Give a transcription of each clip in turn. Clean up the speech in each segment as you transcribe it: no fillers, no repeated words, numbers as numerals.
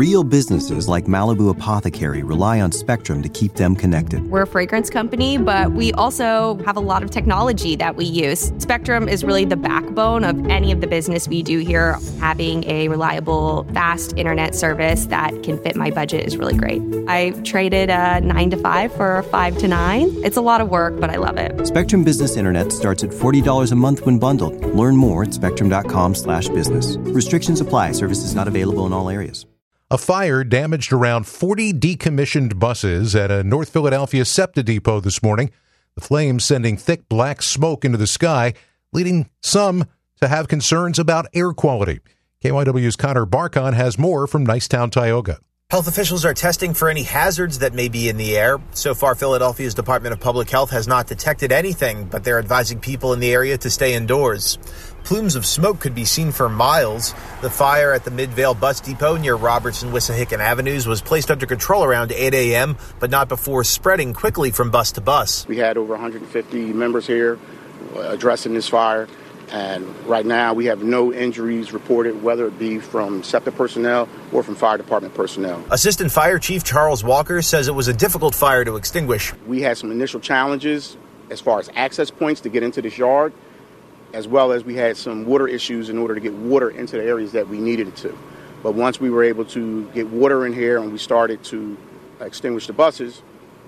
Real businesses like Malibu Apothecary rely on Spectrum to keep them connected. We're a fragrance company, but we also have a lot of technology that we use. Spectrum is really the backbone of any of the business we do here. Having a reliable, fast internet service that can fit my budget is really great. I traded a 9 to 5 for a 5 to 9. It's a lot of work, but I love it. Spectrum Business Internet starts at $40 a month when bundled. Learn more at spectrum.com/business. Restrictions apply. Services not available in all areas. A fire damaged around 40 decommissioned buses at a North Philadelphia SEPTA depot this morning. The flames sending thick black smoke into the sky, leading some to have concerns about air quality. KYW's Connor Barkon has more from Nicetown, Tioga. Health officials are testing for any hazards that may be in the air. So far, Philadelphia's Department of Public Health has not detected anything, but they're advising people in the area to stay indoors. Plumes of smoke could be seen for miles. The fire at the Midvale Bus Depot near Roberts and Wissahickon Avenues was placed under control around 8 a.m., but not before spreading quickly from bus to bus. We had over 150 members here addressing this fire. And right now, we have no injuries reported, whether it be from SEPTA personnel or from fire department personnel. Assistant Fire Chief Charles Walker says it was a difficult fire to extinguish. We had some initial challenges as far as access points to get into this yard, as well as we had some water issues in order to get water into the areas that we needed it to. But once we were able to get water in here and we started to extinguish the buses,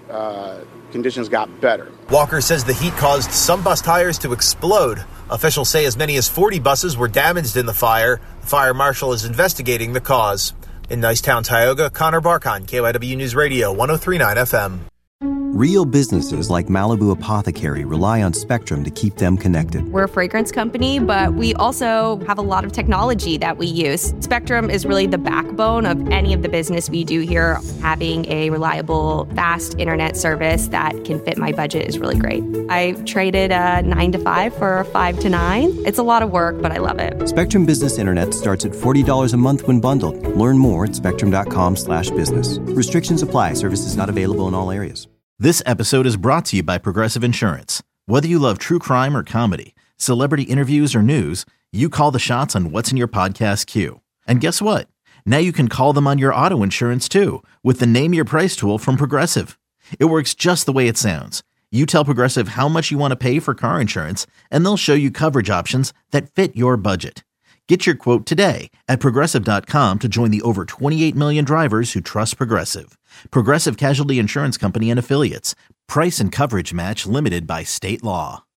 conditions got better. Walker says the heat caused some bus tires to explode. Officials say as many as 40 buses were damaged in the fire. The fire marshal is investigating the cause. In Nicetown, Tioga, Connor Barkon, KYW News Radio, 103.9 FM. Real businesses like Malibu Apothecary rely on Spectrum to keep them connected. We're a fragrance company, but we also have a lot of technology that we use. Spectrum is really the backbone of any of the business we do here. Having a reliable, fast internet service that can fit my budget is really great. I traded a 9 to 5 for a 5 to 9. It's a lot of work, but I love it. Spectrum Business Internet starts at $40 a month when bundled. Learn more at spectrum.com/business. Restrictions apply. Services not available in all areas. This episode is brought to you by Progressive Insurance. Whether you love true crime or comedy, celebrity interviews or news, you call the shots on what's in your podcast queue. And guess what? Now you can call them on your auto insurance too with the Name Your Price tool from Progressive. It works just the way it sounds. You tell Progressive how much you want to pay for car insurance, and they'll show you coverage options that fit your budget. Get your quote today at Progressive.com to join the over 28 million drivers who trust Progressive. Progressive Casualty Insurance Company and Affiliates. Price and coverage match limited by state law.